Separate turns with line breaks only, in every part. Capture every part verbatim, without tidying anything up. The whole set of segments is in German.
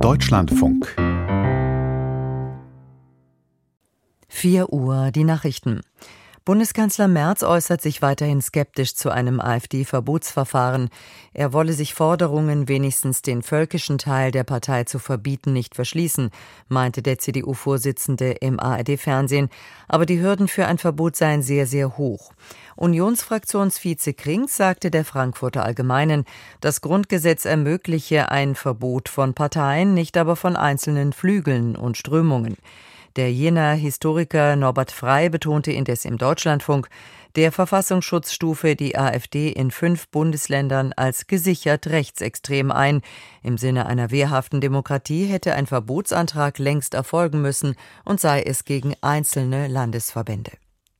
Deutschlandfunk.
vier Uhr, die Nachrichten. Bundeskanzler Merz äußert sich weiterhin skeptisch zu einem AfD-Verbotsverfahren. Er wolle sich Forderungen, wenigstens den völkischen Teil der Partei zu verbieten, nicht verschließen, meinte der C D U-Vorsitzende im A R D-Fernsehen. Aber die Hürden für ein Verbot seien sehr, sehr hoch. Unionsfraktionsvize Krings sagte der Frankfurter Allgemeinen, das Grundgesetz ermögliche ein Verbot von Parteien, nicht aber von einzelnen Flügeln und Strömungen. Der Jenaer Historiker Norbert Frey betonte indes im Deutschlandfunk, der Verfassungsschutz stufe die AfD in fünf Bundesländern als gesichert rechtsextrem ein. Im Sinne einer wehrhaften Demokratie hätte ein Verbotsantrag längst erfolgen müssen und sei es gegen einzelne Landesverbände.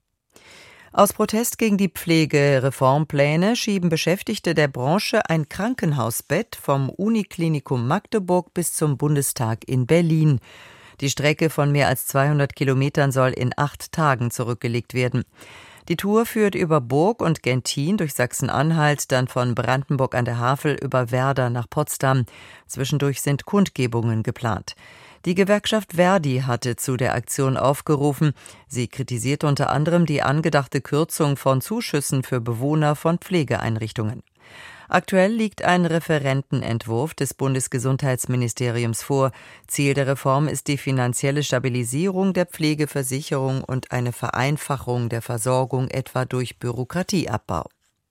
Aus Protest gegen die Pflegereformpläne schieben Beschäftigte der Branche ein Krankenhausbett vom Uniklinikum Magdeburg bis zum Bundestag in Berlin. Die Strecke von mehr als zweihundert Kilometern soll in acht Tagen zurückgelegt werden. Die Tour führt über Burg und Gentin durch Sachsen-Anhalt, dann von Brandenburg an der Havel über Werder nach Potsdam. Zwischendurch sind Kundgebungen geplant. Die Gewerkschaft Verdi hatte zu der Aktion aufgerufen. Sie kritisiert unter anderem die angedachte Kürzung von Zuschüssen für Bewohner von Pflegeeinrichtungen. Aktuell liegt ein Referentenentwurf des Bundesgesundheitsministeriums vor. Ziel der Reform ist die finanzielle Stabilisierung der Pflegeversicherung und eine Vereinfachung der Versorgung, etwa durch Bürokratieabbau.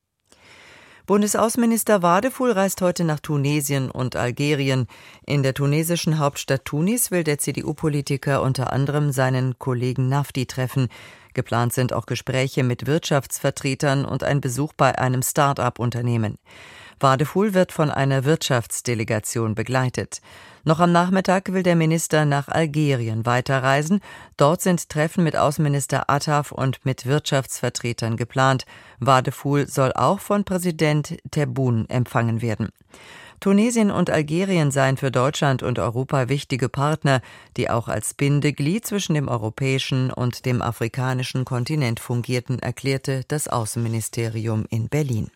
Bundesaußenminister Wadefuhl reist heute nach Tunesien und Algerien. In der tunesischen Hauptstadt Tunis will der C D U-Politiker unter anderem seinen Kollegen Nafti treffen. Geplant sind auch Gespräche mit Wirtschaftsvertretern und ein Besuch bei einem Start-up-Unternehmen. Wadefuhl wird von einer Wirtschaftsdelegation begleitet. Noch am Nachmittag will der Minister nach Algerien weiterreisen. Dort sind Treffen mit Außenminister Attaf und mit Wirtschaftsvertretern geplant. Wadefuhl soll auch von Präsident Tebboune empfangen werden. Tunesien und Algerien seien für Deutschland und Europa wichtige Partner, die auch als Bindeglied zwischen dem europäischen und dem afrikanischen Kontinent fungierten, erklärte das Außenministerium in Berlin.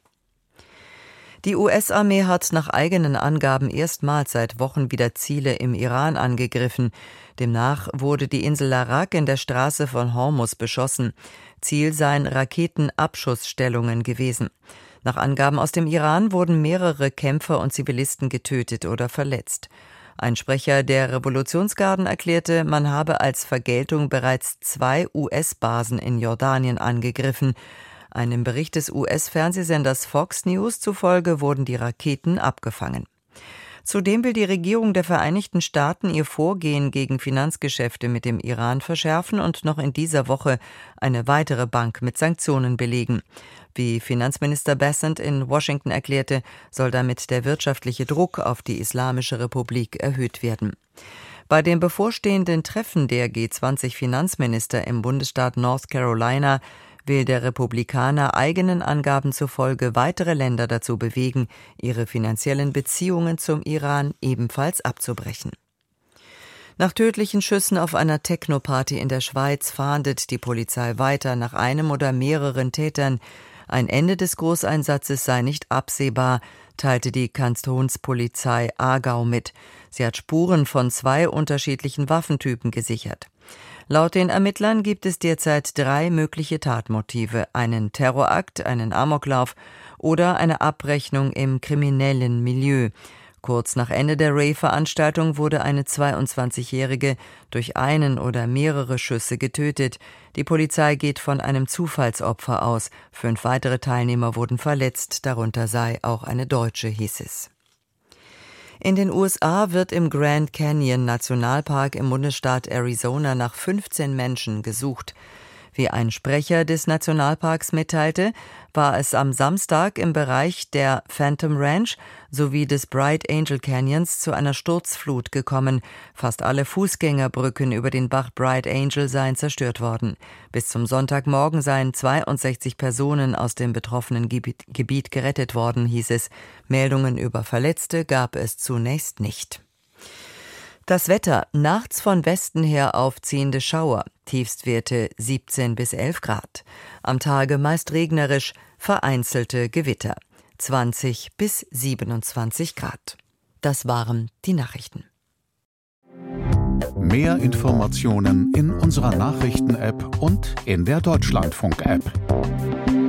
Die U S-Armee hat nach eigenen Angaben erstmals seit Wochen wieder Ziele im Iran angegriffen. Demnach wurde die Insel Larak in der Straße von Hormuz beschossen. Ziel seien Raketenabschussstellungen gewesen. Nach Angaben aus dem Iran wurden mehrere Kämpfer und Zivilisten getötet oder verletzt. Ein Sprecher der Revolutionsgarden erklärte, man habe als Vergeltung bereits zwei U S-Basen in Jordanien angegriffen. Einem Bericht des U S-Fernsehsenders Fox News zufolge wurden die Raketen abgefangen. Zudem will die Regierung der Vereinigten Staaten ihr Vorgehen gegen Finanzgeschäfte mit dem Iran verschärfen und noch in dieser Woche eine weitere Bank mit Sanktionen belegen. Wie Finanzminister Bessent in Washington erklärte, soll damit der wirtschaftliche Druck auf die Islamische Republik erhöht werden. Bei dem bevorstehenden Treffen der G zwanzig Finanzminister im Bundesstaat North Carolina will der Republikaner eigenen Angaben zufolge weitere Länder dazu bewegen, ihre finanziellen Beziehungen zum Iran ebenfalls abzubrechen. Nach tödlichen Schüssen auf einer Techno-Party in der Schweiz fahndet die Polizei weiter nach einem oder mehreren Tätern. Ein Ende des Großeinsatzes sei nicht absehbar, teilte die Kantonspolizei Aargau mit. Sie hat Spuren von zwei unterschiedlichen Waffentypen gesichert. Laut den Ermittlern gibt es derzeit drei mögliche Tatmotive: einen Terrorakt, einen Amoklauf oder eine Abrechnung im kriminellen Milieu. Kurz nach Ende der Rave-Veranstaltung wurde eine zweiundzwanzigjährige durch einen oder mehrere Schüsse getötet. Die Polizei geht von einem Zufallsopfer aus. Fünf weitere Teilnehmer wurden verletzt, darunter sei auch eine Deutsche, hieß es. In den U S A wird im Grand Canyon Nationalpark im Bundesstaat Arizona nach fünfzehn Menschen gesucht. Wie ein Sprecher des Nationalparks mitteilte, war es am Samstag im Bereich der Phantom Ranch sowie des Bright Angel Canyons zu einer Sturzflut gekommen. Fast alle Fußgängerbrücken über den Bach Bright Angel seien zerstört worden. Bis zum Sonntagmorgen seien zweiundsechzig Personen aus dem betroffenen Gebiet, Gebiet gerettet worden, hieß es. Meldungen über Verletzte gab es zunächst nicht. Das Wetter: nachts von Westen her aufziehende Schauer, Tiefstwerte siebzehn bis elf Grad. Am Tage meist regnerisch, vereinzelte Gewitter, zwanzig bis siebenundzwanzig Grad. Das waren die Nachrichten.
Mehr Informationen in unserer Nachrichten-App und in der Deutschlandfunk-App.